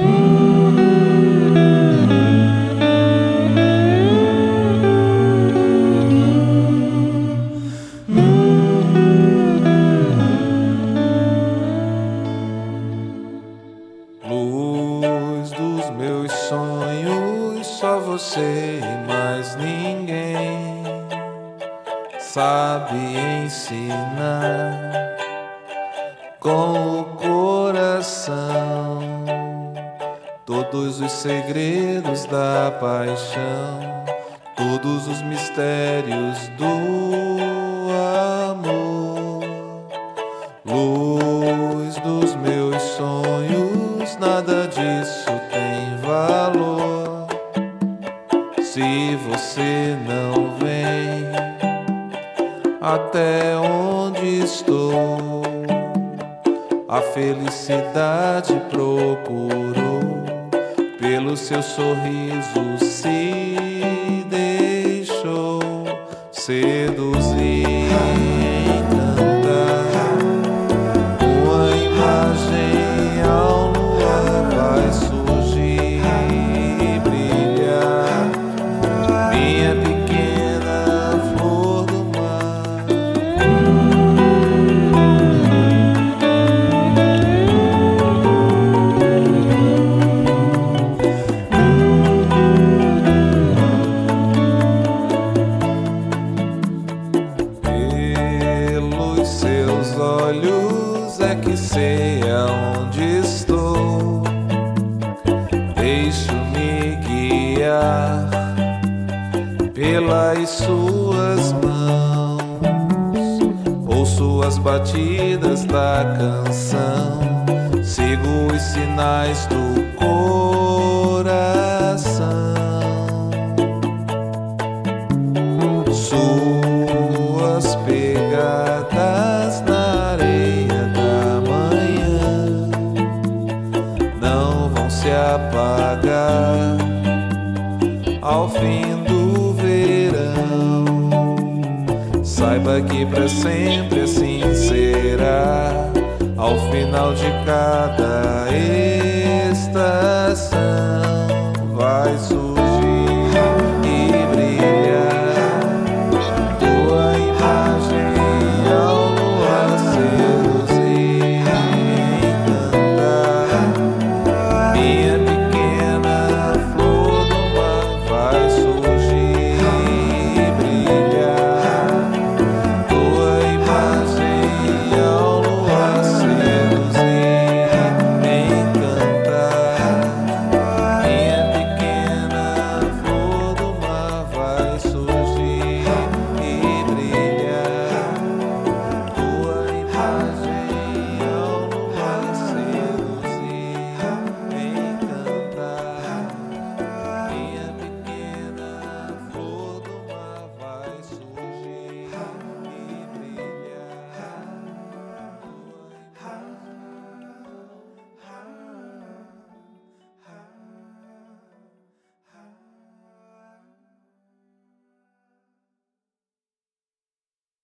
Luz dos meus sonhos, só você e mais ninguém sabe ensinar com o coração todos os segredos da paixão, todos os mistérios do amor. Luz dos meus sonhos, nada disso tem valor se você não vem até onde estou. A felicidade procurou, pelo seu sorriso se deixou seduzir. Seus olhos é que sei aonde estou. Deixo-me guiar pelas suas mãos. Ouço as batidas da canção, sigo os sinais do coração. Suas pegadas na areia da manhã não vão se apagar ao fim do verão. Saiba que pra sempre assim será ao final de cada estação.